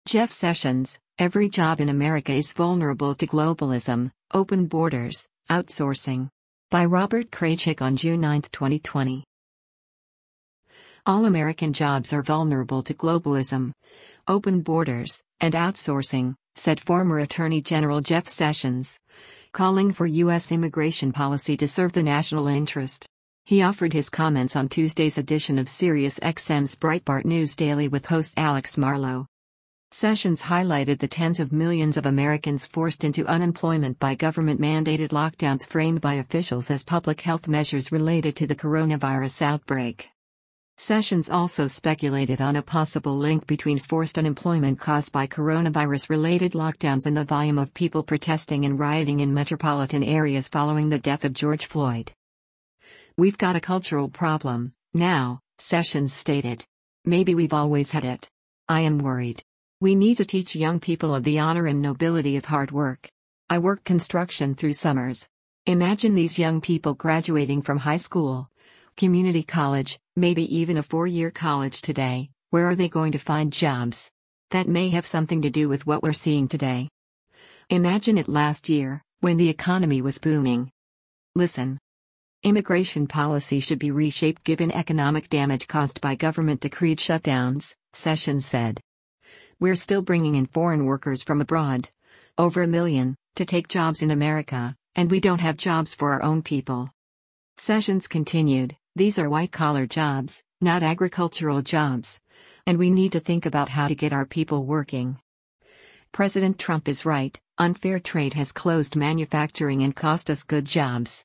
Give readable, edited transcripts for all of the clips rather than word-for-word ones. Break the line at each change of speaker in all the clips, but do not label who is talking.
Jeff Sessions, every job in America is vulnerable to globalism, open borders, outsourcing. By Robert Kraychik on June 9, 2020. All American jobs are vulnerable to globalism, open borders, and outsourcing, said former Attorney General Jeff Sessions, calling for U.S. immigration policy to serve the national interest. He offered his comments on Tuesday's edition of SiriusXM's Breitbart News Daily with host Alex Marlow. Sessions highlighted the tens of millions of Americans forced into unemployment by government-mandated lockdowns framed by officials as public health measures related to the coronavirus outbreak. Sessions also speculated on a possible link between forced unemployment caused by coronavirus-related lockdowns and the volume of people protesting and rioting in metropolitan areas following the death of George Floyd. "We've got a cultural problem, now," Sessions stated. "Maybe we've always had it. I am worried. We need to teach young people of the honor and nobility of hard work. I worked construction through summers. Imagine these young people graduating from high school, community college, maybe even a 4-year college today. Where are they going to find jobs? That may have something to do with what we're seeing today. Imagine it last year, when the economy was booming. Listen. Immigration policy should be reshaped given economic damage caused by government-decreed shutdowns," Sessions said. "We're still bringing in foreign workers from abroad, over 1 million, to take jobs in America, and we don't have jobs for our own people." Sessions continued, "These are white-collar jobs, not agricultural jobs. And we need to think about how to get our people working. President Trump is right, unfair trade has closed manufacturing and cost us good jobs.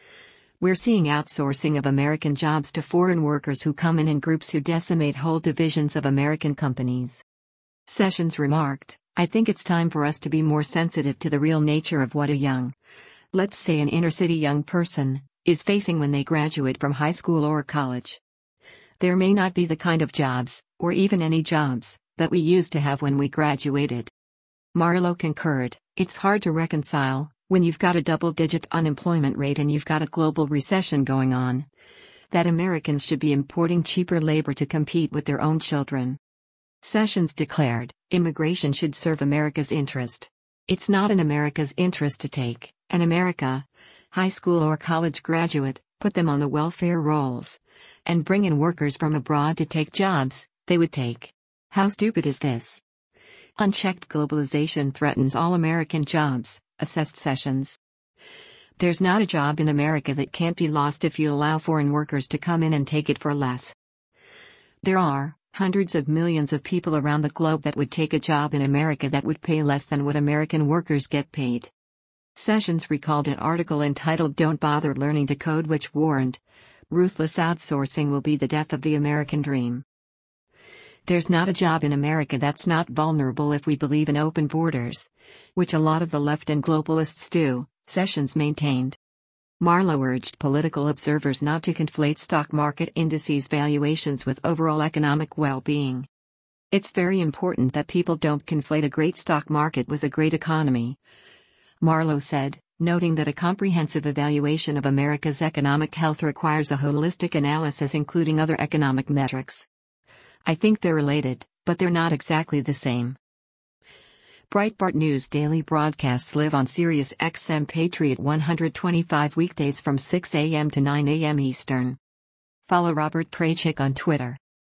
We're seeing outsourcing of American jobs to foreign workers who come in groups who decimate whole divisions of American companies." Sessions remarked, "I think it's time for us to be more sensitive to the real nature of what a young, let's say an inner-city young person, is facing when they graduate from high school or college. There may not be the kind of jobs, or even any jobs, that we used to have when we graduated." Marlow concurred, "It's hard to reconcile, when you've got a double-digit unemployment rate and you've got a global recession going on, that Americans should be importing cheaper labor to compete with their own children." Sessions declared, "Immigration should serve America's interest. It's not in America's interest to take an America, high school or college graduate, put them on the welfare rolls, and bring in workers from abroad to take jobs they would take. How stupid is this? Unchecked globalization threatens all American jobs," assessed Sessions. "There's not a job in America that can't be lost if you allow foreign workers to come in and take it for less. There are hundreds of millions of people around the globe that would take a job in America that would pay less than what American workers get paid." Sessions recalled an article entitled "Don't Bother Learning to Code," which warned, "Ruthless outsourcing will be the death of the American dream." There's not a job in America that's not vulnerable if we believe in open borders, which a lot of the left and globalists do, Sessions maintained. Marlow urged political observers not to conflate stock market indices valuations with overall economic well-being. "It's very important that people don't conflate a great stock market with a great economy," Marlow said, noting that a comprehensive evaluation of America's economic health requires a holistic analysis including other economic metrics. "I think they're related, but they're not exactly the same." Breitbart News Daily broadcasts live on SiriusXM Patriot 125 weekdays from 6 a.m. to 9 a.m. Eastern. Follow Robert Kraychik on Twitter.